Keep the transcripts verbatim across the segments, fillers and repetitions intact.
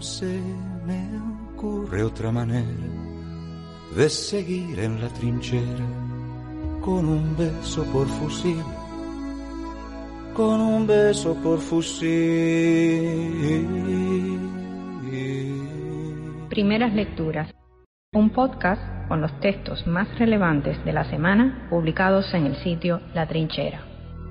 se me ocurre otra manera de seguir en la trinchera, con un beso por fusil, con un beso por fusil. Primeras lecturas, un podcast con los textos más relevantes de la semana publicados en el sitio La Trinchera.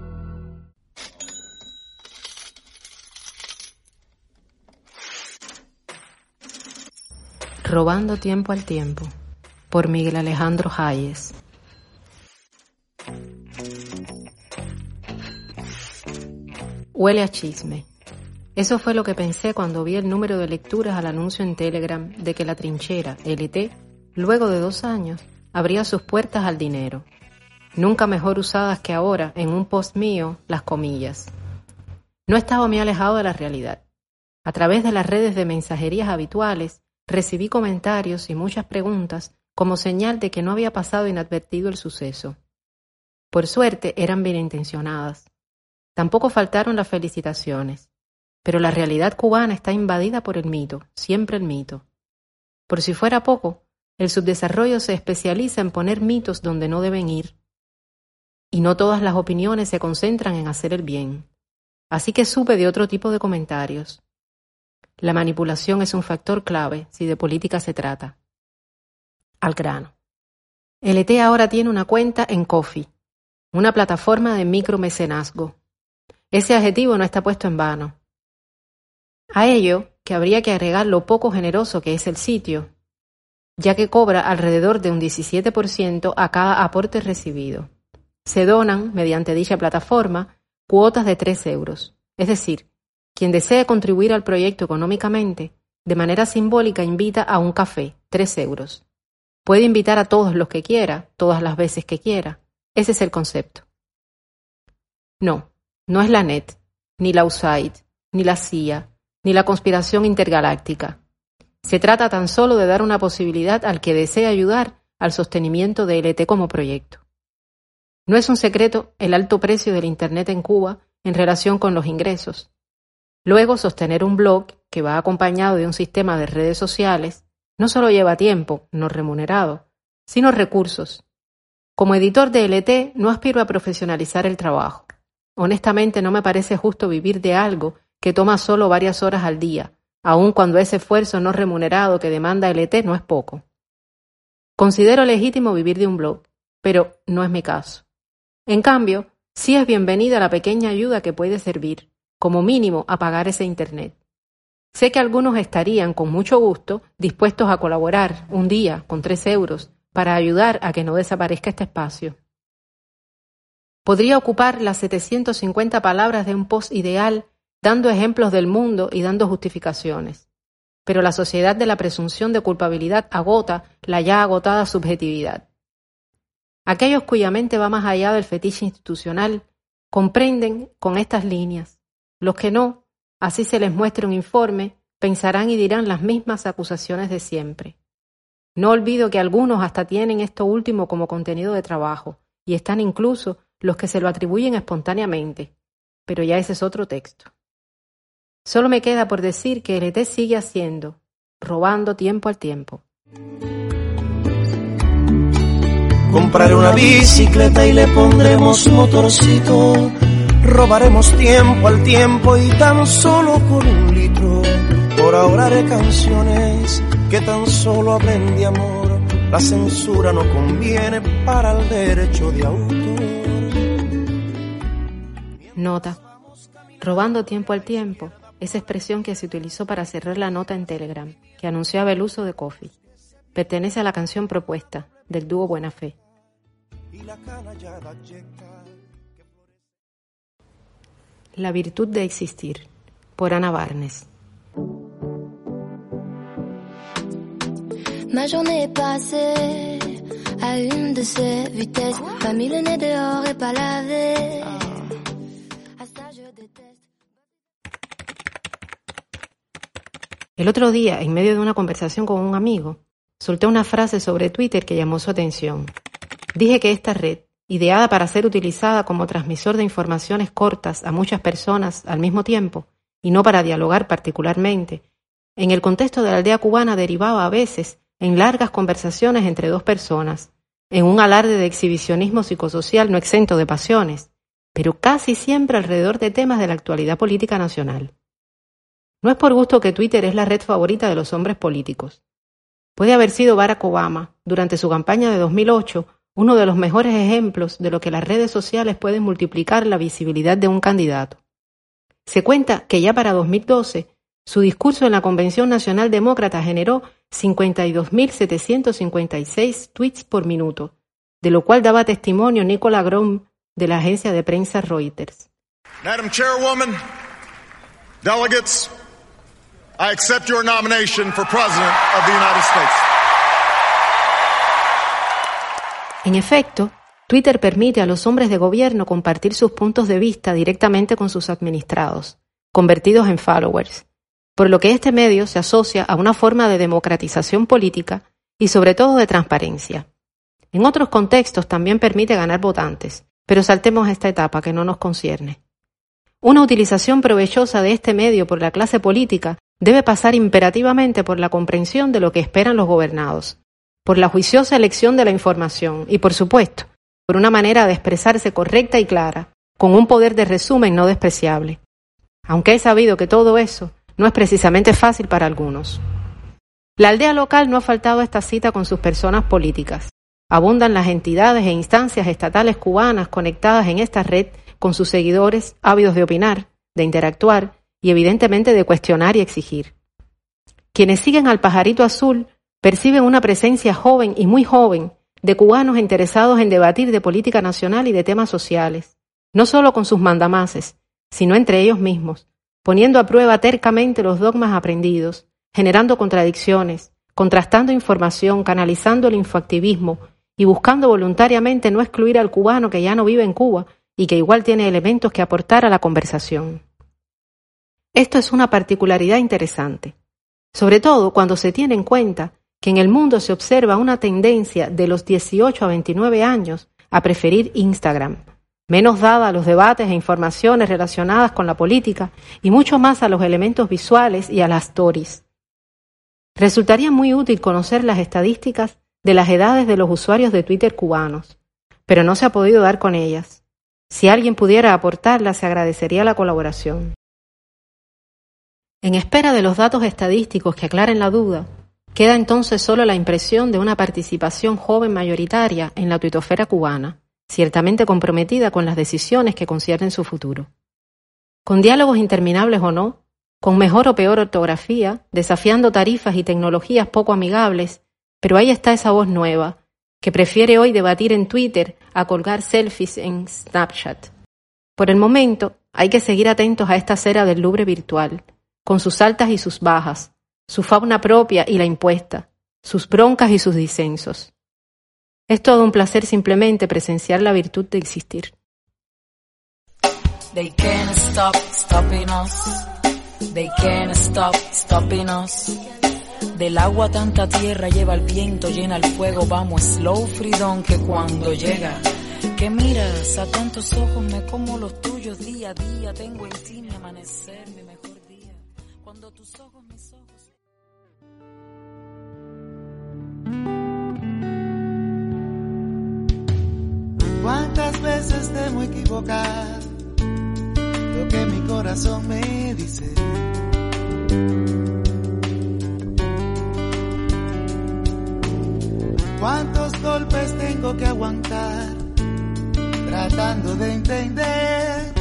Robando tiempo al tiempo, por Miguel Alejandro Hayes. Huele a chisme. Eso fue lo que pensé cuando vi el número de lecturas al anuncio en Telegram de que La Trinchera, L T, luego de dos años, abría sus puertas al dinero. Nunca mejor usadas que ahora, en un post mío, las comillas. No estaba muy alejado de la realidad. A través de las redes de mensajerías habituales, recibí comentarios y muchas preguntas como señal de que no había pasado inadvertido el suceso. Por suerte, eran bien intencionadas. Tampoco faltaron las felicitaciones. Pero la realidad cubana está invadida por el mito, siempre el mito. Por si fuera poco, el subdesarrollo se especializa en poner mitos donde no deben ir. Y no todas las opiniones se concentran en hacer el bien. Así que supe de otro tipo de comentarios. La manipulación es un factor clave si de política se trata. Al grano. L T ahora tiene una cuenta en Ko-fi, una plataforma de micromecenazgo. Ese adjetivo no está puesto en vano. A ello, que habría que agregar lo poco generoso que es el sitio, ya que cobra alrededor de un diecisiete por ciento a cada aporte recibido. Se donan, mediante dicha plataforma, cuotas de tres euros, es decir, quien desee contribuir al proyecto económicamente, de manera simbólica invita a un café, tres euros. Puede invitar a todos los que quiera, todas las veces que quiera. Ese es el concepto. No, no es la net, ni la U S A I D, ni la C I A, ni la conspiración intergaláctica. Se trata tan solo de dar una posibilidad al que desee ayudar al sostenimiento de L T como proyecto. No es un secreto el alto precio del Internet en Cuba en relación con los ingresos. Luego, sostener un blog que va acompañado de un sistema de redes sociales no solo lleva tiempo, no remunerado, sino recursos. Como editor de L T no aspiro a profesionalizar el trabajo. Honestamente no me parece justo vivir de algo que toma solo varias horas al día, aun cuando ese esfuerzo no remunerado que demanda L T no es poco. Considero legítimo vivir de un blog, pero no es mi caso. En cambio, sí es bienvenida la pequeña ayuda que puede servir, como mínimo, a pagar ese Internet. Sé que algunos estarían, con mucho gusto, dispuestos a colaborar un día con tres euros para ayudar a que no desaparezca este espacio. Podría ocupar las setecientas cincuenta palabras de un post ideal dando ejemplos del mundo y dando justificaciones. Pero la sociedad de la presunción de culpabilidad agota la ya agotada subjetividad. Aquellos cuya mente va más allá del fetiche institucional comprenden con estas líneas. Los que no, así se les muestre un informe, pensarán y dirán las mismas acusaciones de siempre. No olvido que algunos hasta tienen esto último como contenido de trabajo, y están incluso los que se lo atribuyen espontáneamente, pero ya ese es otro texto. Solo me queda por decir que L T sigue haciendo, robando tiempo al tiempo. Compraré una bicicleta y le pondremos motorcito. Robaremos tiempo al tiempo y tan solo por un litro. Por ahora haré canciones que tan solo hablen de amor. La censura no conviene para el derecho de autor. Nota. Robando tiempo al tiempo. Esa expresión que se utilizó para cerrar la nota en Telegram, que anunciaba el uso de Ko-fi. Pertenece a la canción propuesta, del dúo Buena Fe. La virtud de existir, por Ana Barnes. Ma journée est passée à une de ces vitesses, pas mis le nez dehors et pas lavé. À ça je déteste. El otro día, en medio de una conversación con un amigo, solté una frase sobre Twitter que llamó su atención. Dije que esta red, ideada para ser utilizada como transmisor de informaciones cortas a muchas personas al mismo tiempo, y no para dialogar particularmente, en el contexto de la aldea cubana derivaba a veces en largas conversaciones entre dos personas, en un alarde de exhibicionismo psicosocial no exento de pasiones, pero casi siempre alrededor de temas de la actualidad política nacional. No es por gusto que Twitter es la red favorita de los hombres políticos. Puede haber sido Barack Obama, durante su campaña de dos mil ocho, uno de los mejores ejemplos de lo que las redes sociales pueden multiplicar la visibilidad de un candidato. Se cuenta que ya para dos mil doce, su discurso en la Convención Nacional Demócrata generó cincuenta y dos mil setecientos cincuenta y seis tweets por minuto, de lo cual daba testimonio Nicola Grom de la agencia de prensa Reuters. Madam Chairwoman, delegates, I accept your nomination for President of the United States. En efecto, Twitter permite a los hombres de gobierno compartir sus puntos de vista directamente con sus administrados, convertidos en followers, por lo que este medio se asocia a una forma de democratización política y sobre todo de transparencia. En otros contextos también permite ganar votantes, pero saltemos esta etapa que no nos concierne. Una utilización provechosa de este medio por la clase política debe pasar imperativamente por la comprensión de lo que esperan los gobernados, por la juiciosa elección de la información y, por supuesto, por una manera de expresarse correcta y clara, con un poder de resumen no despreciable. Aunque he sabido que todo eso no es precisamente fácil para algunos. La aldea local no ha faltado a esta cita con sus personas políticas. Abundan las entidades e instancias estatales cubanas conectadas en esta red con sus seguidores ávidos de opinar, de interactuar y evidentemente de cuestionar y exigir. Quienes siguen al pajarito azul perciben una presencia joven y muy joven de cubanos interesados en debatir de política nacional y de temas sociales, no solo con sus mandamases, sino entre ellos mismos, poniendo a prueba tercamente los dogmas aprendidos, generando contradicciones, contrastando información, canalizando el infoactivismo y buscando voluntariamente no excluir al cubano que ya no vive en Cuba y que igual tiene elementos que aportar a la conversación. Esto es una particularidad interesante, sobre todo cuando se tiene en cuenta que en el mundo se observa una tendencia de los dieciocho a veintinueve años a preferir Instagram, menos dada a los debates e informaciones relacionadas con la política y mucho más a los elementos visuales y a las stories. Resultaría muy útil conocer las estadísticas de las edades de los usuarios de Twitter cubanos, pero no se ha podido dar con ellas. Si alguien pudiera aportarlas, se agradecería la colaboración. En espera de los datos estadísticos que aclaren la duda, queda entonces solo la impresión de una participación joven mayoritaria en la tuitosfera cubana, ciertamente comprometida con las decisiones que conciernen su futuro. Con diálogos interminables o no, con mejor o peor ortografía, desafiando tarifas y tecnologías poco amigables, pero ahí está esa voz nueva, que prefiere hoy debatir en Twitter a colgar selfies en Snapchat. Por el momento, hay que seguir atentos a esta acera del Louvre virtual, con sus altas y sus bajas, su fauna propia y la impuesta, sus broncas y sus disensos. Es todo un placer simplemente presenciar la virtud de existir. They can't stop stopping us. They can't stop stopping us. Del agua tanta tierra lleva el viento, llena el fuego, vamos slow freedom que cuando llega, que miras a tantos ojos me como los tuyos día a día, tengo en ti mi amanecer, mi mejor día, cuando tus ojos mis ojos. ¿Cuántas veces temo equivocar lo que mi corazón me dice? ¿Cuántos golpes tengo que aguantar tratando de entender?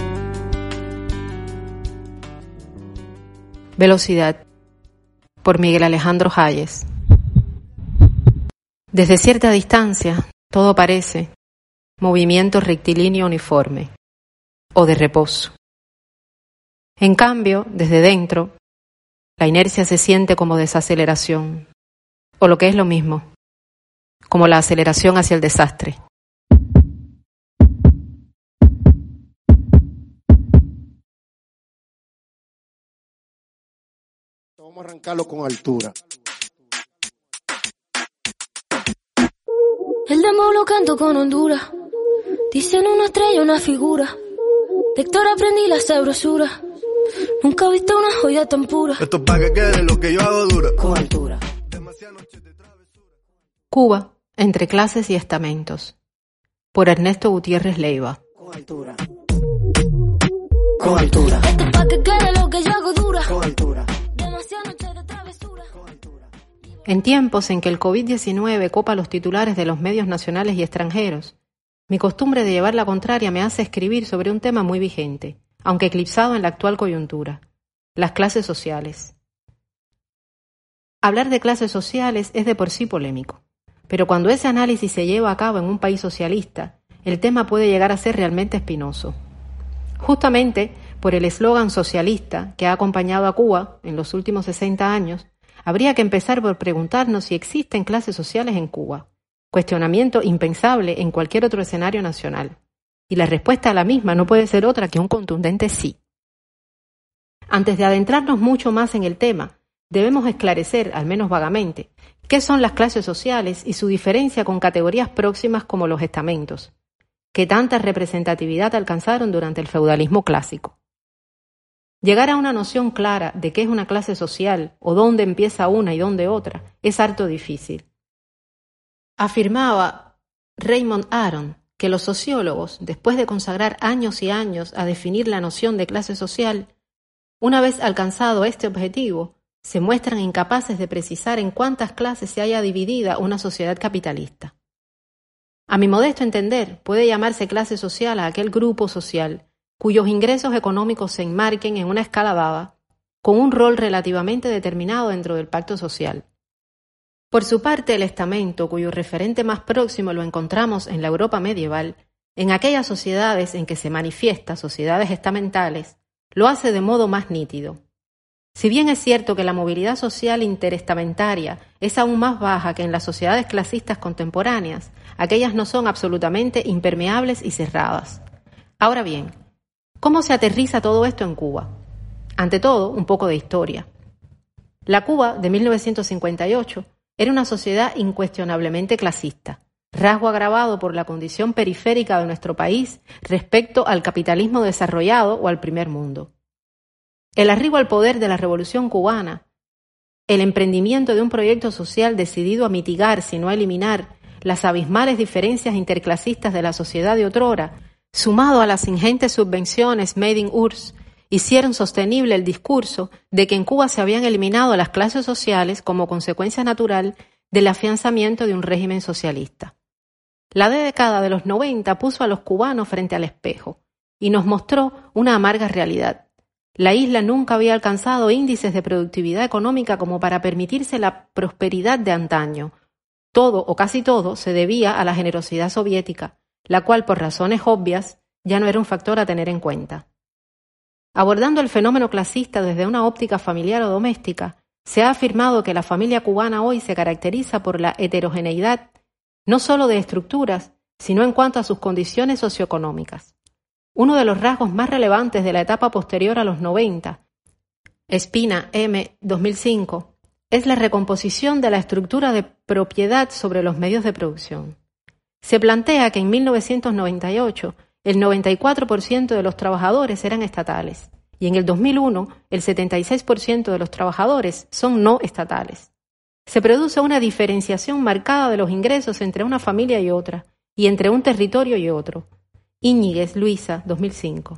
Velocidad, por Miguel Alejandro Hayes. Desde cierta distancia, todo parece movimiento rectilíneo uniforme o de reposo. En cambio, desde dentro, la inercia se siente como desaceleración, o lo que es lo mismo, como la aceleración hacia el desastre. Vamos a arrancarlo con altura. El demo lo canto con Honduras. Dicen una estrella, una figura. De Héctor aprendí la sabrosura. Nunca he visto una joya tan pura. Esto es pa' que quede lo que yo hago dura. Con altura. Cuba, entre clases y estamentos. Por Ernesto Gutiérrez Leiva. Con altura. Con altura. Esto es pa' que quede lo que yo hago dura. Con altura. Demasiadas noches de travesura. Con altura. En tiempos en que el covid diecinueve copa los titulares de los medios nacionales y extranjeros, mi costumbre de llevar la contraria me hace escribir sobre un tema muy vigente, aunque eclipsado en la actual coyuntura: las clases sociales. Hablar de clases sociales es de por sí polémico, pero cuando ese análisis se lleva a cabo en un país socialista, el tema puede llegar a ser realmente espinoso. Justamente por el eslogan socialista que ha acompañado a Cuba en los últimos sesenta años, habría que empezar por preguntarnos si existen clases sociales en Cuba, cuestionamiento impensable en cualquier otro escenario nacional. Y la respuesta a la misma no puede ser otra que un contundente sí. Antes de adentrarnos mucho más en el tema, debemos esclarecer, al menos vagamente, qué son las clases sociales y su diferencia con categorías próximas como los estamentos, que tanta representatividad alcanzaron durante el feudalismo clásico. Llegar a una noción clara de qué es una clase social o dónde empieza una y dónde otra es harto difícil. Afirmaba Raymond Aron que los sociólogos, después de consagrar años y años a definir la noción de clase social, una vez alcanzado este objetivo, se muestran incapaces de precisar en cuántas clases se haya dividida una sociedad capitalista. A mi modesto entender, puede llamarse clase social a aquel grupo social cuyos ingresos económicos se enmarquen en una escala dada, con un rol relativamente determinado dentro del pacto social. Por su parte, el estamento, cuyo referente más próximo lo encontramos en la Europa medieval, en aquellas sociedades en que se manifiesta, sociedades estamentales, lo hace de modo más nítido. Si bien es cierto que la movilidad social interestamentaria es aún más baja que en las sociedades clasistas contemporáneas, aquellas no son absolutamente impermeables y cerradas. Ahora bien, ¿cómo se aterriza todo esto en Cuba? Ante todo, un poco de historia. La Cuba de mil novecientos cincuenta y ocho era una sociedad incuestionablemente clasista, rasgo agravado por la condición periférica de nuestro país respecto al capitalismo desarrollado o al primer mundo. El arribo al poder de la Revolución cubana, el emprendimiento de un proyecto social decidido a mitigar, si no a eliminar, las abismales diferencias interclasistas de la sociedad de otrora, sumado a las ingentes subvenciones made in U R S S, hicieron sostenible el discurso de que en Cuba se habían eliminado las clases sociales como consecuencia natural del afianzamiento de un régimen socialista. La década de los noventa puso a los cubanos frente al espejo y nos mostró una amarga realidad. La isla nunca había alcanzado índices de productividad económica como para permitirse la prosperidad de antaño. Todo o casi todo se debía a la generosidad soviética, la cual por razones obvias ya no era un factor a tener en cuenta. Abordando el fenómeno clasista desde una óptica familiar o doméstica, se ha afirmado que la familia cubana hoy se caracteriza por la heterogeneidad, no solo de estructuras, sino en cuanto a sus condiciones socioeconómicas. Uno de los rasgos más relevantes de la etapa posterior a los noventa, Espina, M. dos mil cinco, es la recomposición de la estructura de propiedad sobre los medios de producción. Se plantea que en mil novecientos noventa y ocho el noventa y cuatro por ciento de los trabajadores eran estatales y en el dos mil uno el setenta y seis por ciento de los trabajadores son no estatales. Se produce una diferenciación marcada de los ingresos entre una familia y otra y entre un territorio y otro. Íñiguez, Luisa, dos mil cinco.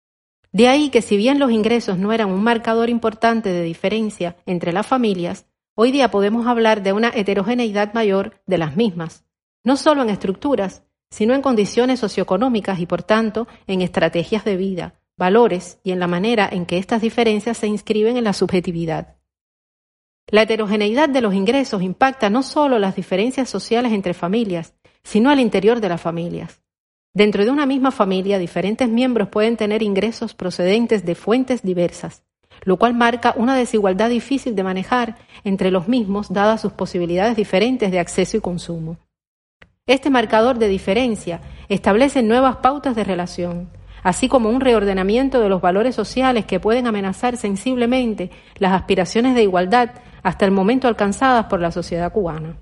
De ahí que si bien los ingresos no eran un marcador importante de diferencia entre las familias, hoy día podemos hablar de una heterogeneidad mayor de las mismas, no solo en estructuras, sino en condiciones socioeconómicas y, por tanto, en estrategias de vida, valores y en la manera en que estas diferencias se inscriben en la subjetividad. La heterogeneidad de los ingresos impacta no solo las diferencias sociales entre familias, sino al interior de las familias. Dentro de una misma familia, diferentes miembros pueden tener ingresos procedentes de fuentes diversas, lo cual marca una desigualdad difícil de manejar entre los mismos dadas sus posibilidades diferentes de acceso y consumo. Este marcador de diferencia establece nuevas pautas de relación, así como un reordenamiento de los valores sociales que pueden amenazar sensiblemente las aspiraciones de igualdad hasta el momento alcanzadas por la sociedad cubana.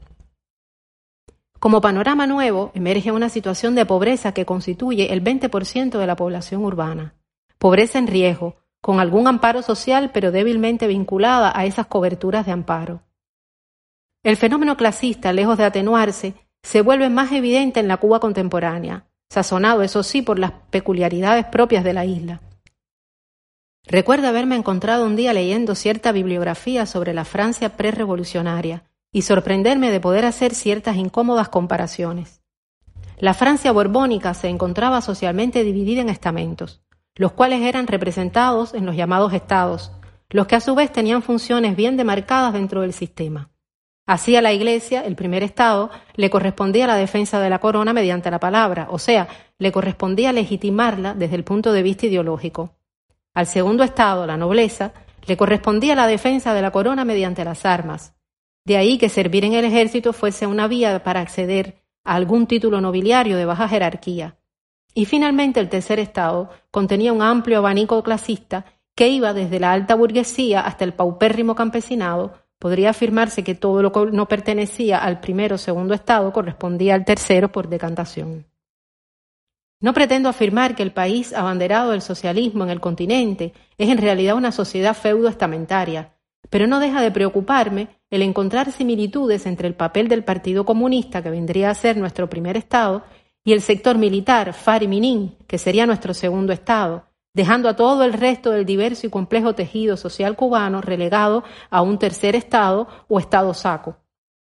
Como panorama nuevo, emerge una situación de pobreza que constituye el veinte por ciento de la población urbana. Pobreza en riesgo, con algún amparo social pero débilmente vinculada a esas coberturas de amparo. El fenómeno clasista, lejos de atenuarse, se vuelve más evidente en la Cuba contemporánea, sazonado, eso sí, por las peculiaridades propias de la isla. Recuerdo haberme encontrado un día leyendo cierta bibliografía sobre la Francia prerrevolucionaria y sorprenderme de poder hacer ciertas incómodas comparaciones. La Francia borbónica se encontraba socialmente dividida en estamentos, los cuales eran representados en los llamados estados, los que a su vez tenían funciones bien demarcadas dentro del sistema. Así a la Iglesia, el primer estado, le correspondía la defensa de la corona mediante la palabra, o sea, le correspondía legitimarla desde el punto de vista ideológico. Al segundo estado, la nobleza, le correspondía la defensa de la corona mediante las armas. De ahí que servir en el ejército fuese una vía para acceder a algún título nobiliario de baja jerarquía. Y finalmente el tercer estado contenía un amplio abanico clasista que iba desde la alta burguesía hasta el paupérrimo campesinado. Podría afirmarse que todo lo que no pertenecía al primero o segundo estado correspondía al tercero por decantación. No pretendo afirmar que el país abanderado del socialismo en el continente es en realidad una sociedad feudo-estamentaria, pero no deja de preocuparme el encontrar similitudes entre el papel del Partido Comunista, que vendría a ser nuestro primer estado, y el sector militar, Far y Minin, que sería nuestro segundo estado, dejando a todo el resto del diverso y complejo tejido social cubano relegado a un tercer estado o estado saco.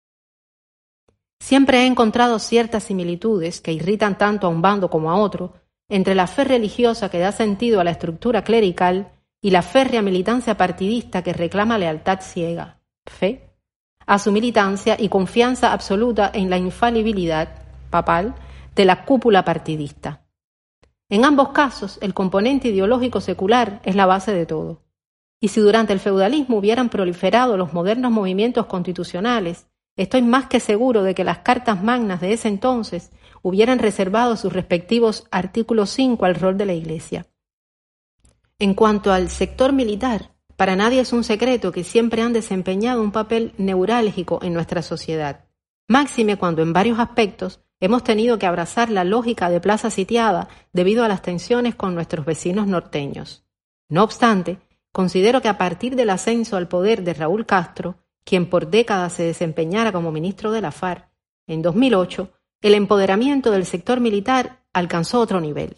Siempre he encontrado ciertas similitudes que irritan tanto a un bando como a otro entre la fe religiosa que da sentido a la estructura clerical y la férrea militancia partidista que reclama lealtad ciega, fe, a su militancia y confianza absoluta en la infalibilidad papal de la cúpula partidista. En ambos casos, el componente ideológico secular es la base de todo. Y si durante el feudalismo hubieran proliferado los modernos movimientos constitucionales, estoy más que seguro de que las cartas magnas de ese entonces hubieran reservado sus respectivos artículos cinco al rol de la Iglesia. En cuanto al sector militar, para nadie es un secreto que siempre han desempeñado un papel neurálgico en nuestra sociedad, máxime cuando en varios aspectos hemos tenido que abrazar la lógica de plaza sitiada debido a las tensiones con nuestros vecinos norteños. No obstante, considero que a partir del ascenso al poder de Raúl Castro, quien por décadas se desempeñara como ministro de la FARC, en dos mil ocho, el empoderamiento del sector militar alcanzó otro nivel.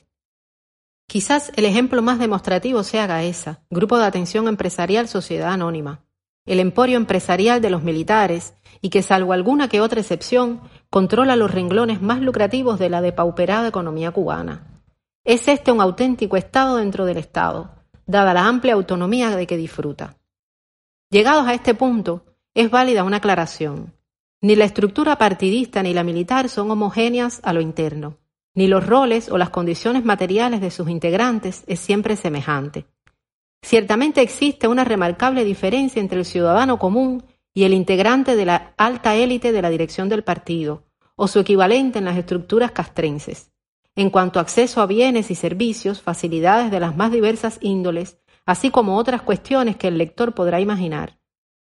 Quizás el ejemplo más demostrativo sea Gaesa, Grupo de Atención Empresarial Sociedad Anónima, el emporio empresarial de los militares y que, salvo alguna que otra excepción, controla los renglones más lucrativos de la depauperada economía cubana. Es este un auténtico Estado dentro del Estado, dada la amplia autonomía de que disfruta. Llegados a este punto, es válida una aclaración. Ni la estructura partidista ni la militar son homogéneas a lo interno, ni los roles o las condiciones materiales de sus integrantes es siempre semejante. Ciertamente existe una remarcable diferencia entre el ciudadano común y el integrante de la alta élite de la dirección del partido, o su equivalente en las estructuras castrenses, en cuanto a acceso a bienes y servicios, facilidades de las más diversas índoles, así como otras cuestiones que el lector podrá imaginar.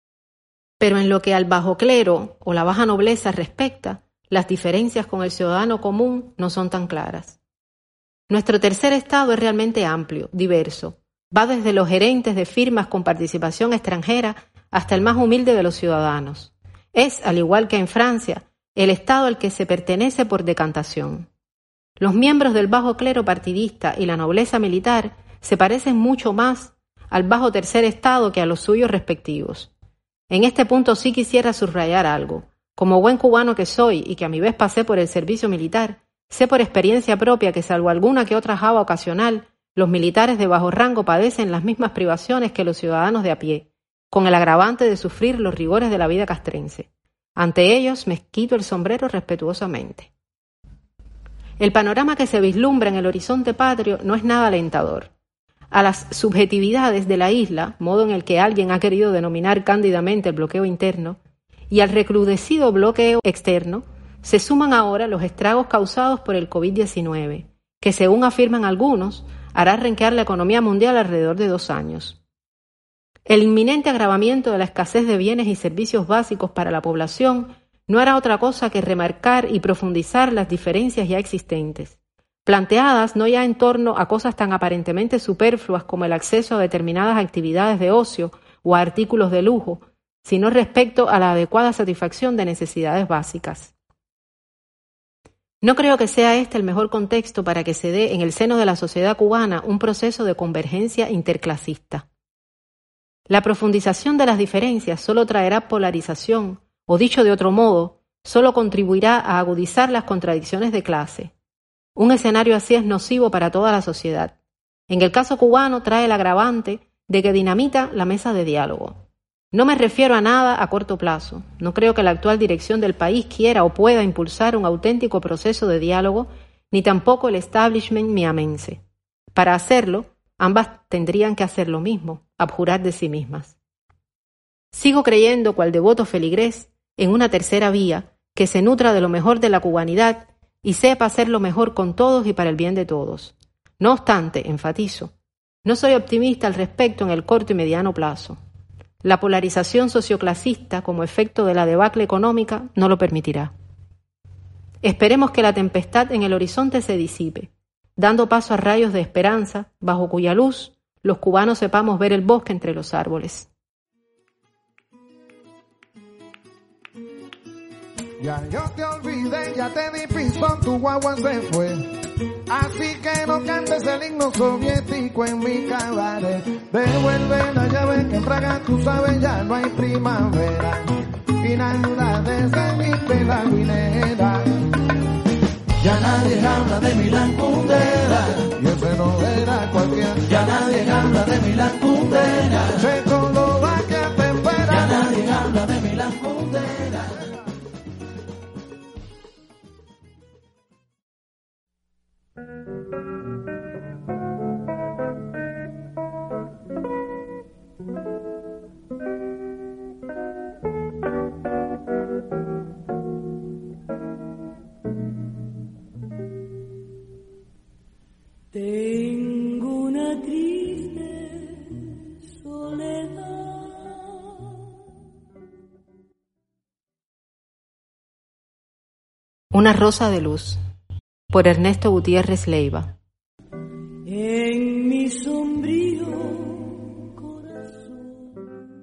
Pero en lo que al bajo clero o la baja nobleza respecta, las diferencias con el ciudadano común no son tan claras. Nuestro tercer estado es realmente amplio, diverso. Va desde los gerentes de firmas con participación extranjera hasta el más humilde de los ciudadanos. Es, al igual que en Francia, el estado al que se pertenece por decantación. Los miembros del bajo clero partidista y la nobleza militar se parecen mucho más al bajo tercer estado que a los suyos respectivos. En este punto sí quisiera subrayar algo. Como buen cubano que soy y que a mi vez pasé por el servicio militar, sé por experiencia propia que, salvo alguna que otra java ocasional, los militares de bajo rango padecen las mismas privaciones que los ciudadanos de a pie, con el agravante de sufrir los rigores de la vida castrense. Ante ellos me quito el sombrero respetuosamente. El panorama que se vislumbra en el horizonte patrio no es nada alentador. A las subjetividades de la isla, modo en el que alguien ha querido denominar cándidamente el bloqueo interno, y al recrudecido bloqueo externo, se suman ahora los estragos causados por el covid diecinueve, que según afirman algunos, hará renquear la economía mundial alrededor de dos años. El inminente agravamiento de la escasez de bienes y servicios básicos para la población no hará otra cosa que remarcar y profundizar las diferencias ya existentes, planteadas no ya en torno a cosas tan aparentemente superfluas como el acceso a determinadas actividades de ocio o a artículos de lujo, sino respecto a la adecuada satisfacción de necesidades básicas. No creo que sea este el mejor contexto para que se dé en el seno de la sociedad cubana un proceso de convergencia interclasista. La profundización de las diferencias solo traerá polarización, o dicho de otro modo, solo contribuirá a agudizar las contradicciones de clase. Un escenario así es nocivo para toda la sociedad. En el caso cubano trae el agravante de que dinamita la mesa de diálogo. No me refiero a nada a corto plazo. No creo que la actual dirección del país quiera o pueda impulsar un auténtico proceso de diálogo, ni tampoco el establishment miamense. Para hacerlo, ambas tendrían que hacer lo mismo, abjurar de sí mismas. Sigo creyendo, cual devoto feligrés, en una tercera vía que se nutra de lo mejor de la cubanidad y sepa hacer lo mejor con todos y para el bien de todos. No obstante, enfatizo, no soy optimista al respecto en el corto y mediano plazo. La polarización socioclasista como efecto de la debacle económica no lo permitirá. Esperemos que la tempestad en el horizonte se disipe, dando paso a rayos de esperanza, bajo cuya luz los cubanos sepamos ver el bosque entre los árboles. Ya yo te olvidé, ya te di pisón, tu guagua se fue. Así que no cantes el himno soviético en mi cabaret. Devuelve la llave que en Praga, tú sabes, ya no hay primavera. Y nada de seguirte la minera. Ya nadie habla de Milán Kundera. Y ese no era cualquiera. Ya nadie habla de Milán Kundera. Checoslovaquia te espera. Ya nadie habla de Milán Kundera. Tengo una triste soledad. Una rosa de luz, por Ernesto Gutiérrez Leiva. En mi sombrío corazón.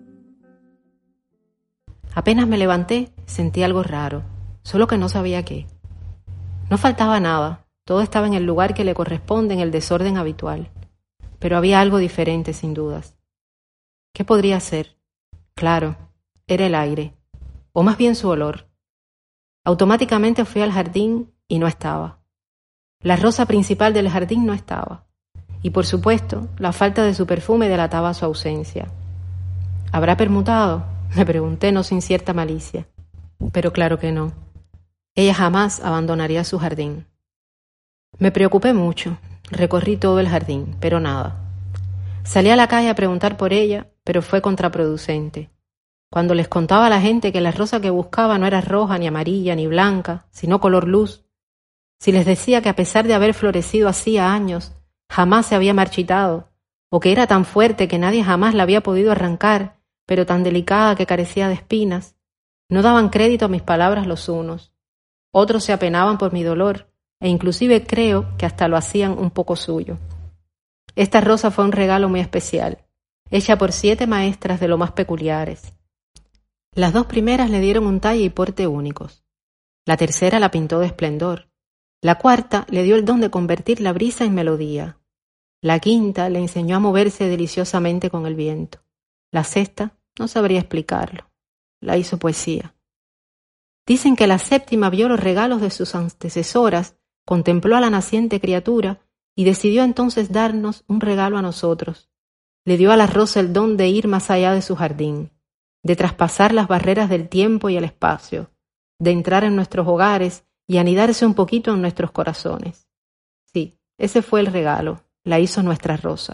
Apenas me levanté, sentí algo raro, solo que no sabía qué. No faltaba nada. Todo estaba en el lugar que le corresponde en el desorden habitual. Pero había algo diferente, sin dudas. ¿Qué podría ser? Claro, era el aire, o más bien su olor. Automáticamente fui al jardín y no estaba. La rosa principal del jardín no estaba. Y por supuesto, la falta de su perfume delataba su ausencia. ¿Habrá permutado? Me pregunté, no sin cierta malicia. Pero claro que no. Ella jamás abandonaría su jardín. Me preocupé mucho, recorrí todo el jardín, pero nada. Salí a la calle a preguntar por ella, pero fue contraproducente. Cuando les contaba a la gente que la rosa que buscaba no era roja, ni amarilla, ni blanca, sino color luz, si les decía que a pesar de haber florecido hacía años, jamás se había marchitado, o que era tan fuerte que nadie jamás la había podido arrancar, pero tan delicada que carecía de espinas, no daban crédito a mis palabras los unos. Otros se apenaban por mi dolor, e inclusive creo que hasta lo hacían un poco suyo. Esta rosa fue un regalo muy especial, hecha por siete maestras de lo más peculiares. Las dos primeras le dieron un talle y porte únicos. La tercera la pintó de esplendor. La cuarta le dio el don de convertir la brisa en melodía. La quinta le enseñó a moverse deliciosamente con el viento. La sexta no sabría explicarlo. La hizo poesía. Dicen que la séptima vio los regalos de sus antecesoras, contempló a la naciente criatura y decidió entonces darnos un regalo a nosotros. Le dio a la rosa el don de ir más allá de su jardín, de traspasar las barreras del tiempo y el espacio, de entrar en nuestros hogares y anidarse un poquito en nuestros corazones. Sí, ese fue el regalo, la hizo nuestra rosa.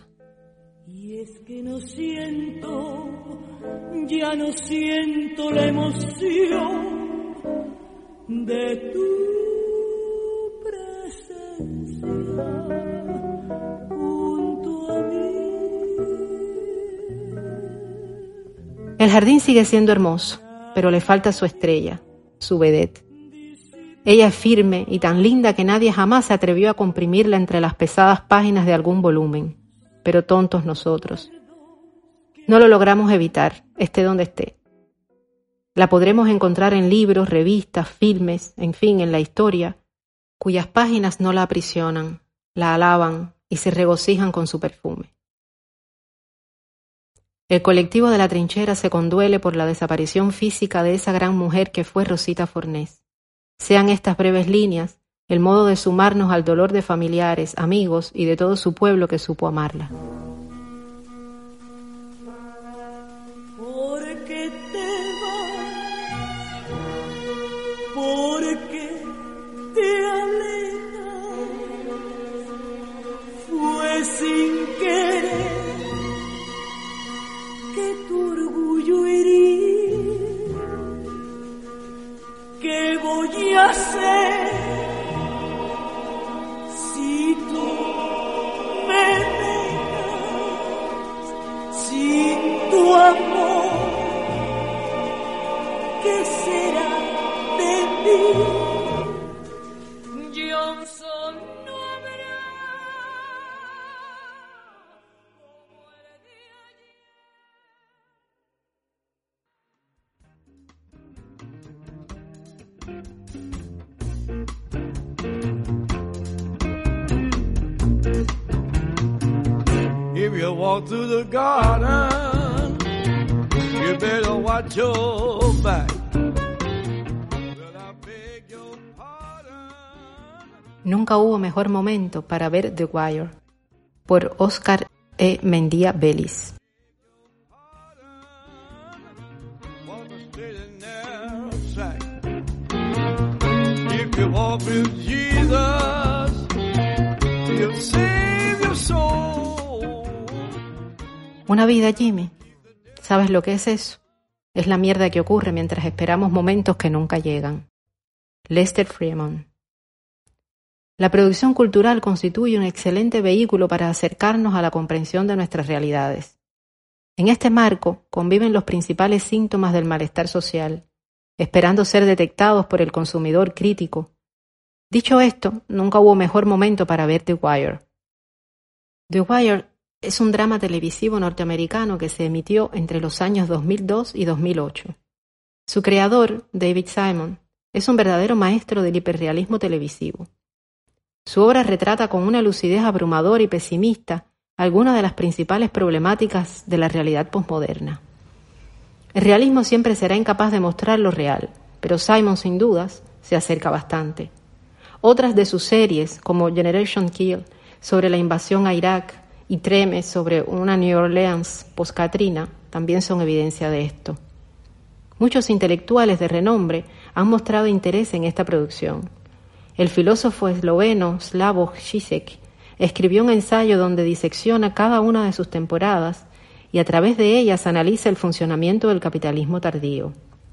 Y es que no siento, ya no siento la emoción de tu junto a mí. El jardín sigue siendo hermoso, pero le falta su estrella, su vedette. Ella es firme y tan linda que nadie jamás se atrevió a comprimirla entre las pesadas páginas de algún volumen. Pero tontos nosotros. No lo logramos evitar, esté donde esté. La podremos encontrar en libros, revistas, filmes, en fin, en la historia, cuyas páginas no la aprisionan, la alaban y se regocijan con su perfume. El colectivo de La Trinchera se conduele por la desaparición física de esa gran mujer que fue Rosita Fornés. Sean estas breves líneas el modo de sumarnos al dolor de familiares, amigos y de todo su pueblo que supo amarla. Porque te vas, porque te alejas, fue sin querer que tu orgullo herí. ¿Qué voy a hacer si tú me dejas? Sin tu amor, ¿qué será de mí? Johnson no habrá como el día ayer. If you walk through the garden, you better watch your back. Nunca hubo mejor momento para ver The Wire, por Oscar E. Mendía Vélez. If you walk with Jesus, you'll save your soul. Una vida, Jimmy. ¿Sabes lo que es eso? Es la mierda que ocurre mientras esperamos momentos que nunca llegan. Lester Freeman. La producción cultural constituye un excelente vehículo para acercarnos a la comprensión de nuestras realidades. En este marco conviven los principales síntomas del malestar social, esperando ser detectados por el consumidor crítico. Dicho esto, nunca hubo mejor momento para ver The Wire. The Wire es un drama televisivo norteamericano que se emitió entre los años dos mil dos y dos mil ocho. Su creador, David Simon, es un verdadero maestro del hiperrealismo televisivo. Su obra retrata con una lucidez abrumadora y pesimista algunas de las principales problemáticas de la realidad posmoderna. El realismo siempre será incapaz de mostrar lo real, pero Simon, sin dudas, se acerca bastante. Otras de sus series, como Generation Kill, sobre la invasión a Irak, y Treme, sobre una New Orleans post-Katrina, también son evidencia de esto. Muchos intelectuales de renombre han mostrado interés en esta producción. El filósofo esloveno Slavoj Žižek escribió un ensayo donde disecciona cada una de sus temporadas y a través de ellas analiza el funcionamiento del capitalismo tardío.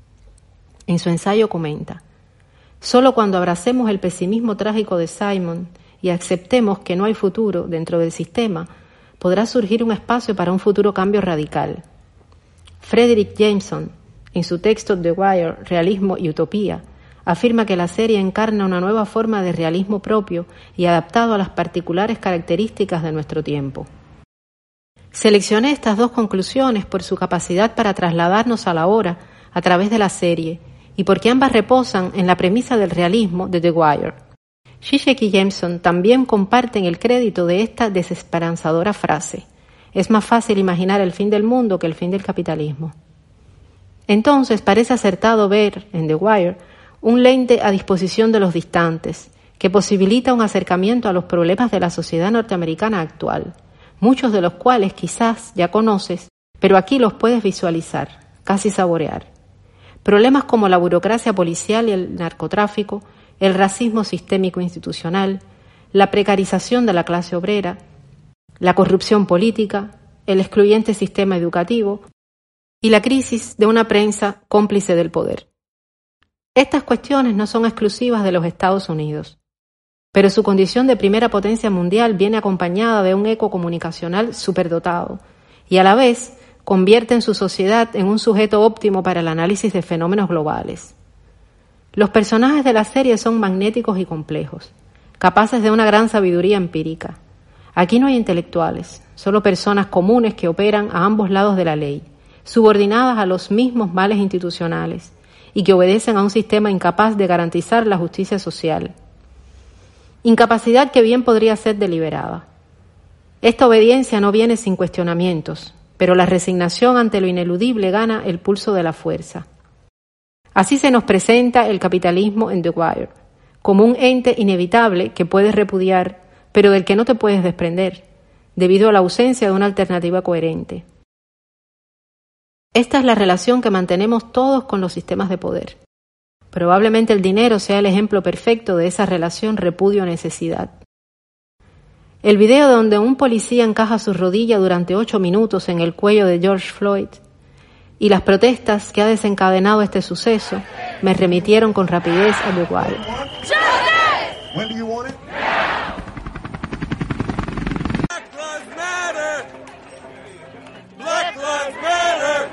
En su ensayo comenta: solo cuando abracemos el pesimismo trágico de Simon y aceptemos que no hay futuro dentro del sistema, podrá surgir un espacio para un futuro cambio radical. Frederick Jameson, en su texto The Wire, Realismo y Utopía, afirma que la serie encarna una nueva forma de realismo propio y adaptado a las particulares características de nuestro tiempo. Seleccioné estas dos conclusiones por su capacidad para trasladarnos a la hora a través de la serie y porque ambas reposan en la premisa del realismo de The Wire. Žižek y Jameson también comparten el crédito de esta desesperanzadora frase: es más fácil imaginar el fin del mundo que el fin del capitalismo. Entonces parece acertado ver en The Wire un lente a disposición de los distantes, que posibilita un acercamiento a los problemas de la sociedad norteamericana actual, muchos de los cuales quizás ya conoces, pero aquí los puedes visualizar, casi saborear. Problemas como la burocracia policial y el narcotráfico, el racismo sistémico institucional, la precarización de la clase obrera, la corrupción política, el excluyente sistema educativo y la crisis de una prensa cómplice del poder. Estas cuestiones no son exclusivas de los Estados Unidos, pero su condición de primera potencia mundial viene acompañada de un eco comunicacional superdotado y a la vez convierte en su sociedad en un sujeto óptimo para el análisis de fenómenos globales. Los personajes de la serie son magnéticos y complejos, capaces de una gran sabiduría empírica. Aquí no hay intelectuales, solo personas comunes que operan a ambos lados de la ley, subordinadas a los mismos males institucionales y que obedecen a un sistema incapaz de garantizar la justicia social. Incapacidad que bien podría ser deliberada. Esta obediencia no viene sin cuestionamientos, pero la resignación ante lo ineludible gana el pulso de la fuerza. Así se nos presenta el capitalismo en The Wire, como un ente inevitable que puedes repudiar, pero del que no te puedes desprender, debido a la ausencia de una alternativa coherente. Esta es la relación que mantenemos todos con los sistemas de poder. Probablemente el dinero sea el ejemplo perfecto de esa relación repudio-necesidad. El video donde un policía encaja su rodilla durante ocho minutos en el cuello de George Floyd y las protestas que ha desencadenado este suceso me remitieron con rapidez a The Wire. When do you want it? Black Lives Matter! Black Lives Matter!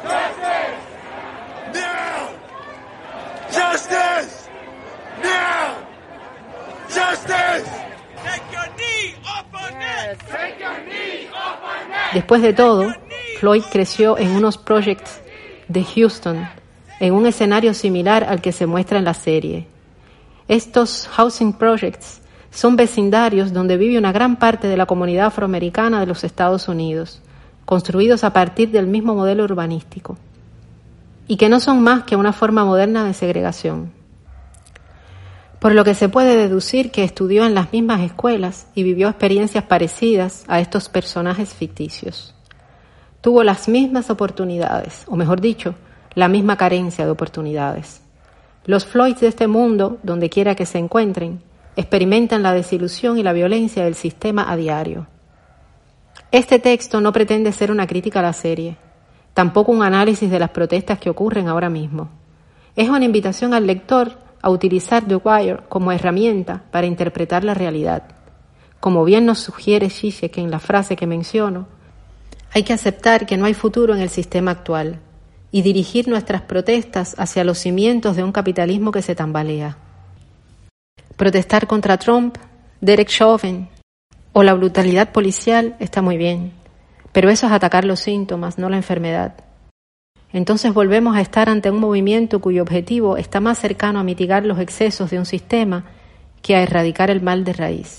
Justice! Now! Justice! Now! Justice! Take your knee off our necks! Take your knee off our necks! Después de todo, Floyd creció en unos projects de Houston, en un escenario similar al que se muestra en la serie. Estos housing projects son vecindarios donde vive una gran parte de la comunidad afroamericana de los Estados Unidos, construidos a partir del mismo modelo urbanístico, y que no son más que una forma moderna de segregación. Por lo que se puede deducir que estudió en las mismas escuelas y vivió experiencias parecidas a estos personajes ficticios. Tuvo las mismas oportunidades, o mejor dicho, la misma carencia de oportunidades. Los Floyds de este mundo, donde quiera que se encuentren, experimentan la desilusión y la violencia del sistema a diario. Este texto no pretende ser una crítica a la serie, tampoco un análisis de las protestas que ocurren ahora mismo. Es una invitación al lector a utilizar The Wire como herramienta para interpretar la realidad. Como bien nos sugiere Zizek en la frase que menciono, hay que aceptar que no hay futuro en el sistema actual y dirigir nuestras protestas hacia los cimientos de un capitalismo que se tambalea. Protestar contra Trump, Derek Chauvin o la brutalidad policial está muy bien, pero eso es atacar los síntomas, no la enfermedad. Entonces volvemos a estar ante un movimiento cuyo objetivo está más cercano a mitigar los excesos de un sistema que a erradicar el mal de raíz.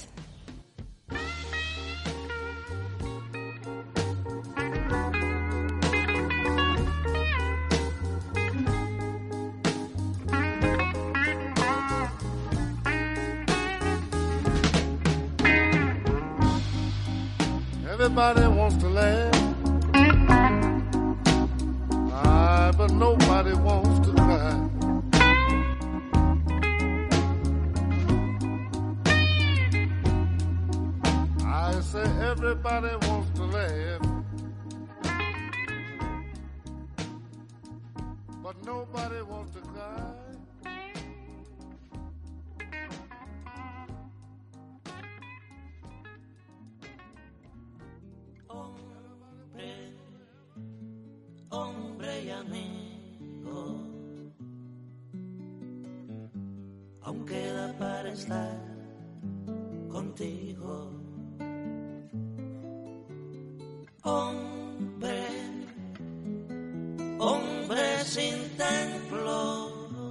Everybody wants to laugh, ah, but nobody wants to cry. I say everybody wants to laugh, but nobody wants to cry. Hombre y amigo, aún queda para estar contigo. Hombre, hombre sin templo,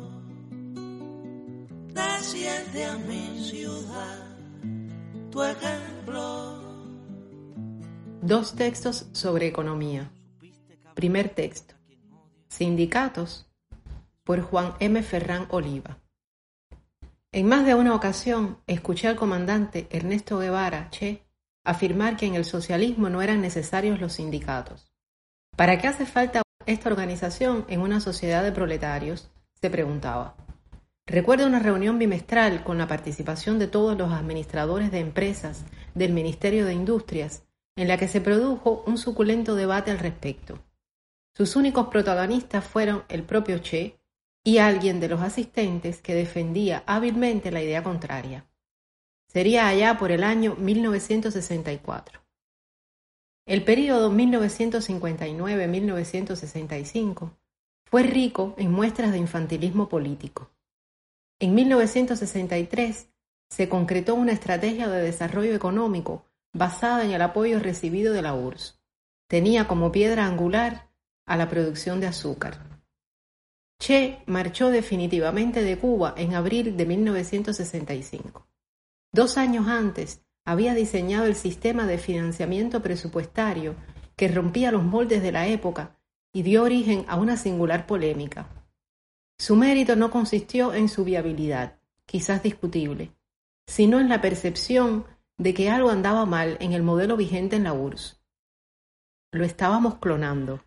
desciende a mi ciudad, tu ejemplo. Dos textos sobre economía. Primer texto. Sindicatos, por Juan M. Ferrán Oliva. En más de una ocasión escuché al comandante Ernesto Guevara, Che, afirmar que en el socialismo no eran necesarios los sindicatos. ¿Para qué hace falta esta organización en una sociedad de proletarios?, se preguntaba. Recuerdo una reunión bimestral con la participación de todos los administradores de empresas del Ministerio de Industrias, en la que se produjo un suculento debate al respecto. Sus únicos protagonistas fueron el propio Che y alguien de los asistentes que defendía hábilmente la idea contraria. Sería allá por el año mil novecientos sesenta y cuatro. El período mil novecientos cincuenta y nueve a mil novecientos sesenta y cinco fue rico en muestras de infantilismo político. En mil novecientos sesenta y tres se concretó una estrategia de desarrollo económico basada en el apoyo recibido de la U R S S. Tenía como piedra angular a la producción de azúcar. Che marchó definitivamente de Cuba en abril de mil novecientos sesenta y cinco. Dos años antes había diseñado el sistema de financiamiento presupuestario que rompía los moldes de la época y dio origen a una singular polémica. Su mérito no consistió en su viabilidad, quizás discutible, sino en la percepción de que algo andaba mal en el modelo vigente en la U R S S. Lo estábamos clonando.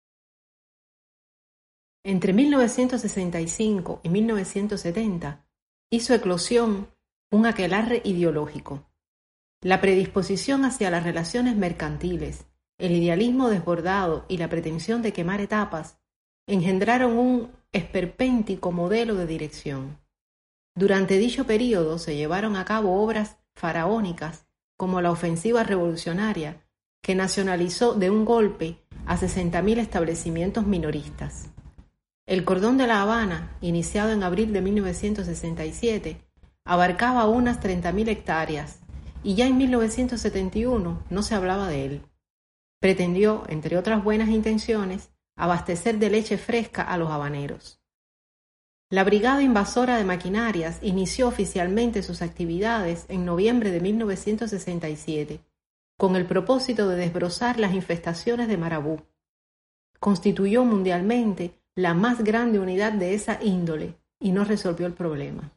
Entre mil novecientos sesenta y cinco y mil novecientos setenta hizo eclosión un aquelarre ideológico. La predisposición hacia las relaciones mercantiles, el idealismo desbordado y la pretensión de quemar etapas engendraron un esperpéntico modelo de dirección. Durante dicho período se llevaron a cabo obras faraónicas como la ofensiva revolucionaria que nacionalizó de un golpe a sesenta mil establecimientos minoristas. El Cordón de La Habana, iniciado en abril de mil novecientos sesenta y siete, abarcaba unas treinta mil hectáreas y ya en mil novecientos setenta y uno no se hablaba de él. Pretendió, entre otras buenas intenciones, abastecer de leche fresca a los habaneros. La Brigada Invasora de Maquinarias inició oficialmente sus actividades en noviembre de mil novecientos sesenta y siete, con el propósito de desbrozar las infestaciones de marabú. Constituyó mundialmente la más grande unidad de esa índole y no resolvió el problema.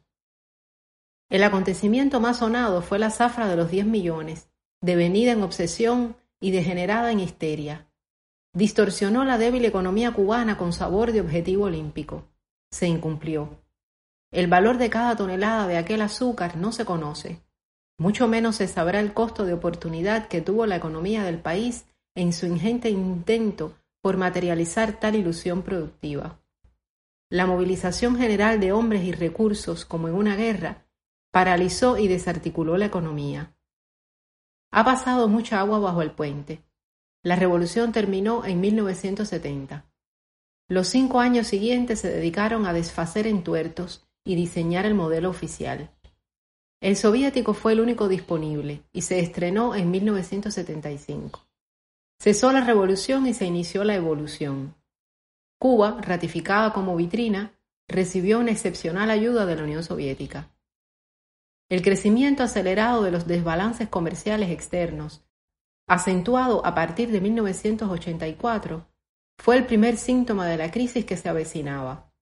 El acontecimiento más sonado fue la zafra de los diez millones, devenida en obsesión y degenerada en histeria. Distorsionó la débil economía cubana con sabor de objetivo olímpico. Se incumplió. El valor de cada tonelada de aquel azúcar no se conoce. Mucho menos se sabrá el costo de oportunidad que tuvo la economía del país en su ingente intento por materializar tal ilusión productiva. La movilización general de hombres y recursos, como en una guerra, paralizó y desarticuló la economía. Ha pasado mucha agua bajo el puente. La revolución terminó en mil novecientos setenta. Los cinco años siguientes se dedicaron a desfacer entuertos y diseñar el modelo oficial. El soviético fue el único disponible y se estrenó en mil novecientos setenta y cinco. Cesó la revolución y se inició la evolución. Cuba, ratificada como vitrina, recibió una excepcional ayuda de la Unión Soviética. El crecimiento acelerado de los desbalances comerciales externos, acentuado a partir de mil novecientos ochenta y cuatro, fue el primer síntoma de la crisis que se avecinaba.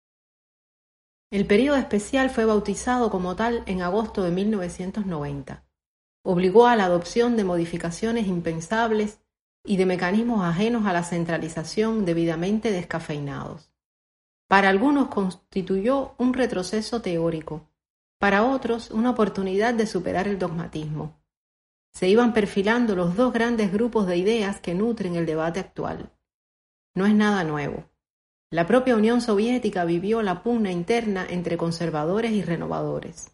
El período especial fue bautizado como tal en agosto de mil novecientos noventa. Obligó a la adopción de modificaciones impensables y de mecanismos ajenos a la centralización debidamente descafeinados. Para algunos constituyó un retroceso teórico, para otros una oportunidad de superar el dogmatismo. Se iban perfilando los dos grandes grupos de ideas que nutren el debate actual. No es nada nuevo. La propia Unión Soviética vivió la pugna interna entre conservadores y renovadores.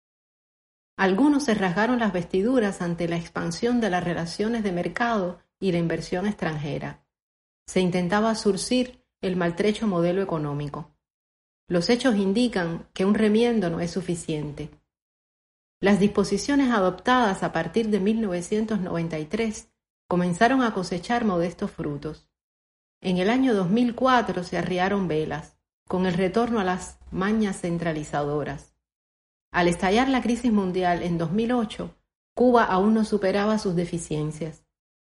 Algunos se rasgaron las vestiduras ante la expansión de las relaciones de mercado y la inversión extranjera. Se intentaba zurcir el maltrecho modelo económico. Los hechos indican que un remiendo no es suficiente. Las disposiciones adoptadas a partir de mil novecientos noventa y tres comenzaron a cosechar modestos frutos. En el año dos mil cuatro se arriaron velas, con el retorno a las mañas centralizadoras. Al estallar la crisis mundial en dos mil ocho, Cuba aún no superaba sus deficiencias.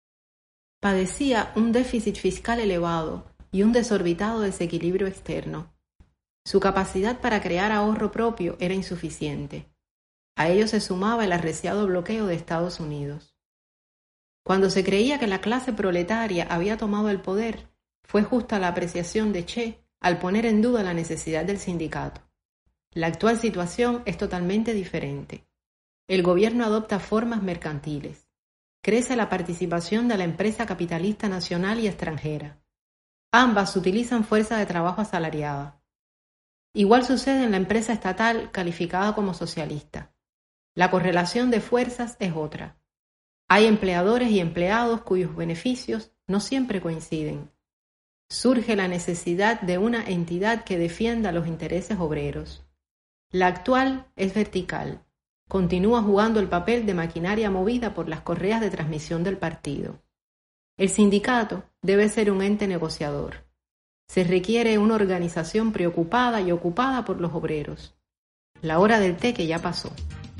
Padecía un déficit fiscal elevado y un desorbitado desequilibrio externo. Su capacidad para crear ahorro propio era insuficiente. A ello se sumaba el arreciado bloqueo de Estados Unidos. Cuando se creía que la clase proletaria había tomado el poder, fue justa la apreciación de Che al poner en duda la necesidad del sindicato. La actual situación es totalmente diferente. El gobierno adopta formas mercantiles. Crece la participación de la empresa capitalista nacional y extranjera. Ambas utilizan fuerza de trabajo asalariada. Igual sucede en la empresa estatal calificada como socialista. La correlación de fuerzas es otra. Hay empleadores y empleados cuyos beneficios no siempre coinciden. Surge la necesidad de una entidad que defienda los intereses obreros. La actual es vertical. Continúa jugando el papel de maquinaria movida por las correas de transmisión del partido. El sindicato debe ser un ente negociador. Se requiere una organización preocupada y ocupada por los obreros. La hora del té que ya pasó.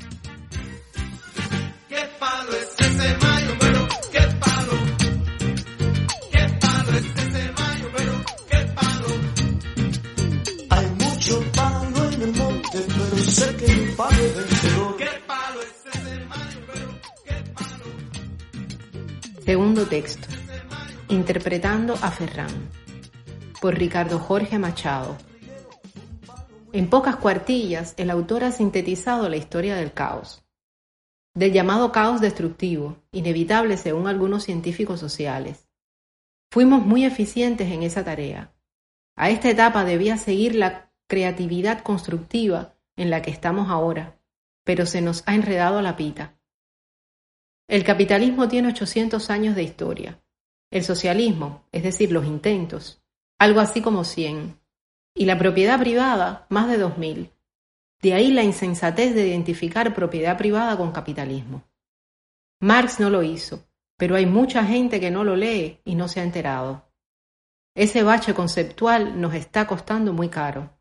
¿Qué palo es ese mayo, pero qué palo? ¿Qué palo es ese mayo, pero qué palo? Hay mucho palo en el monte, pero sé que el palo es vencedor. ¿Qué palo es ese mayo, pero qué palo? Segundo texto. Interpretando a Ferrán. Por Ricardo Jorge Machado. En pocas cuartillas, el autor ha sintetizado la historia del caos. Del llamado caos destructivo, inevitable según algunos científicos sociales. Fuimos muy eficientes en esa tarea. A esta etapa debía seguir la creatividad constructiva en la que estamos ahora, pero se nos ha enredado la pita. El capitalismo tiene ochocientos años de historia. El socialismo, es decir, los intentos, algo así como cien. Y la propiedad privada, más de dos mil. De ahí la insensatez de identificar propiedad privada con capitalismo. Marx no lo hizo, pero hay mucha gente que no lo lee y no se ha enterado. Ese bache conceptual nos está costando muy caro.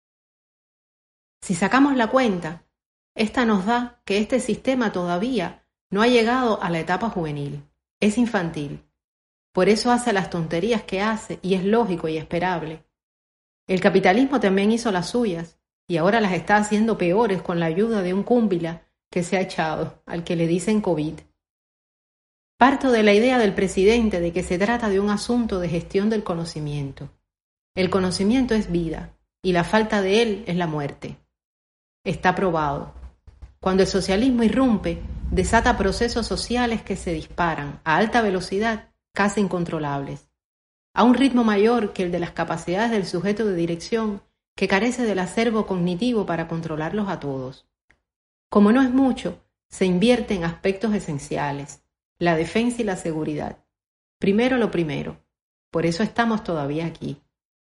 Si sacamos la cuenta, esta nos da que este sistema todavía no ha llegado a la etapa juvenil. Es infantil. Por eso hace las tonterías que hace y es lógico y esperable. El capitalismo también hizo las suyas y ahora las está haciendo peores con la ayuda de un cúmbila que se ha echado, al que le dicen COVID. Parto de la idea del presidente de que se trata de un asunto de gestión del conocimiento. El conocimiento es vida y la falta de él es la muerte. Está probado. Cuando el socialismo irrumpe, desata procesos sociales que se disparan a alta velocidad, casi incontrolables, a un ritmo mayor que el de las capacidades del sujeto de dirección que carece del acervo cognitivo para controlarlos a todos. Como no es mucho, se invierte en aspectos esenciales, la defensa y la seguridad. Primero lo primero, por eso estamos todavía aquí.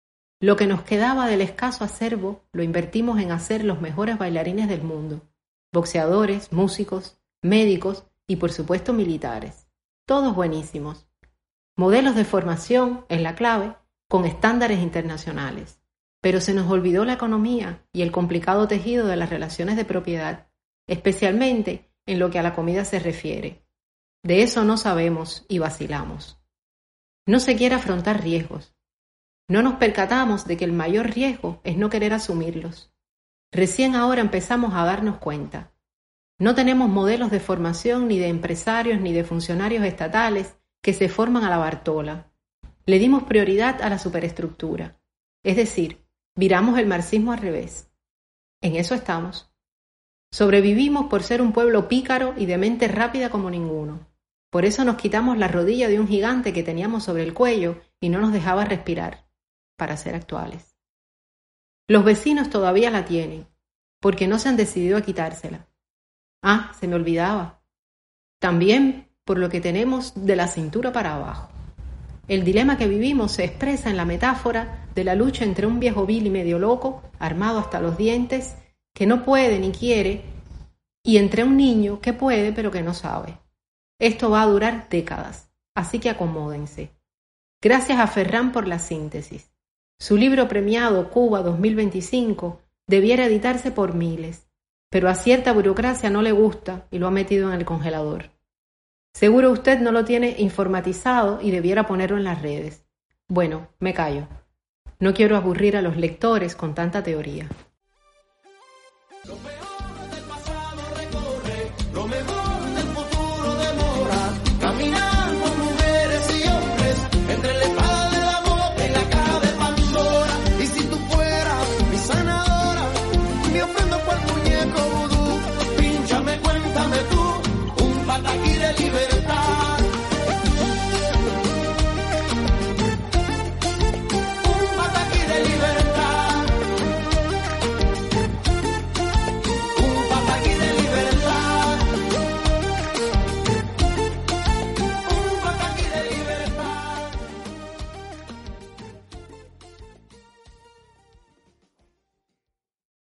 Lo que nos quedaba del escaso acervo lo invertimos en hacer los mejores bailarines del mundo, boxeadores, músicos, médicos y por supuesto militares, todos buenísimos. Modelos de formación es la clave, con estándares internacionales. Pero se nos olvidó la economía y el complicado tejido de las relaciones de propiedad, especialmente en lo que a la comida se refiere. De eso no sabemos y vacilamos. No se quiere afrontar riesgos. No nos percatamos de que el mayor riesgo es no querer asumirlos. Recién ahora empezamos a darnos cuenta. No tenemos modelos de formación ni de empresarios ni de funcionarios estatales que se forman a la Bartola. Le dimos prioridad a la superestructura, es decir, viramos el marxismo al revés. En eso estamos. Sobrevivimos por ser un pueblo pícaro y de mente rápida como ninguno. Por eso nos quitamos la rodilla de un gigante que teníamos sobre el cuello y no nos dejaba respirar, para ser actuales. Los vecinos todavía la tienen, porque no se han decidido a quitársela. Ah, se me olvidaba. También por lo que tenemos de la cintura para abajo. El dilema que vivimos se expresa en la metáfora de la lucha entre un viejo vil y medio loco, armado hasta los dientes, que no puede ni quiere, y entre un niño que puede pero que no sabe. Esto va a durar décadas, así que acomódense. Gracias a Ferrán por la síntesis. Su libro premiado Cuba dos mil veinticinco debiera editarse por miles, pero a cierta burocracia no le gusta y lo ha metido en el congelador. Seguro usted no lo tiene informatizado y debiera ponerlo en las redes. Bueno, me callo. No quiero aburrir a los lectores con tanta teoría. Lo peor del pasado recorre, lo mejor del futuro demora. Caminando mujeres y hombres entre la espada del amor en la caja de Pandora. Y si tú fueras mi sanadora, me ofrendo por muñeco vudú. Pínchame, cuéntame tú, un pataquí de libertad.